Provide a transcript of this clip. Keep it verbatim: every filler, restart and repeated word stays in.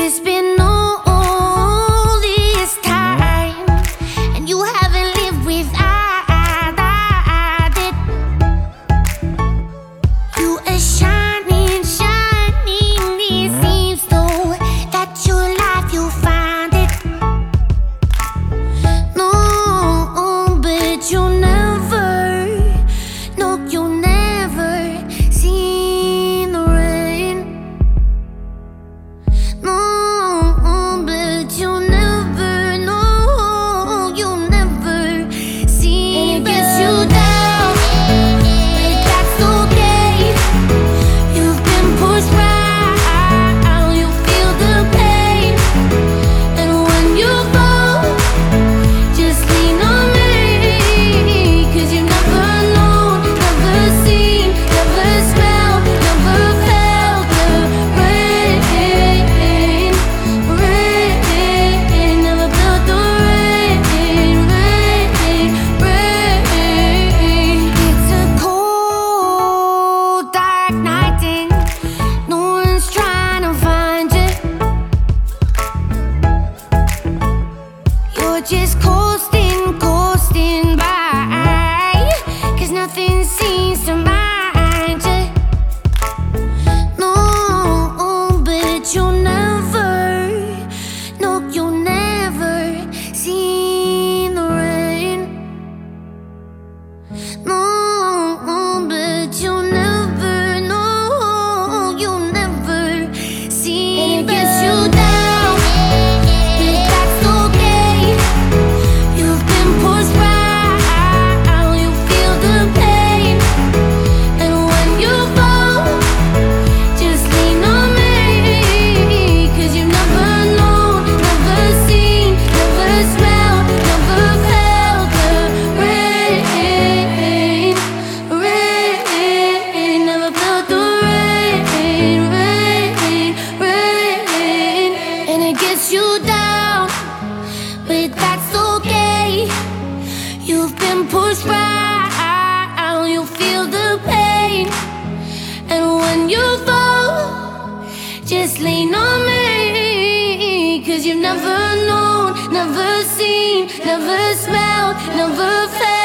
It's been all this time, and you haven't lived without it. You are shining, shining. It seems though that your life you find it. No, but you'll never, no, you'll never see the rain. No. Just coasting, coasting by, 'cause nothing seems to mind you. No, but you'll never, no, you'll never see the rain. No, but you'll never, no, you'll never see. And it gets you down. You down, but that's okay. You've been pushed right, you feel the pain. And when you fall, just lean on me, 'cause you've never known, never seen, never smelled, never felt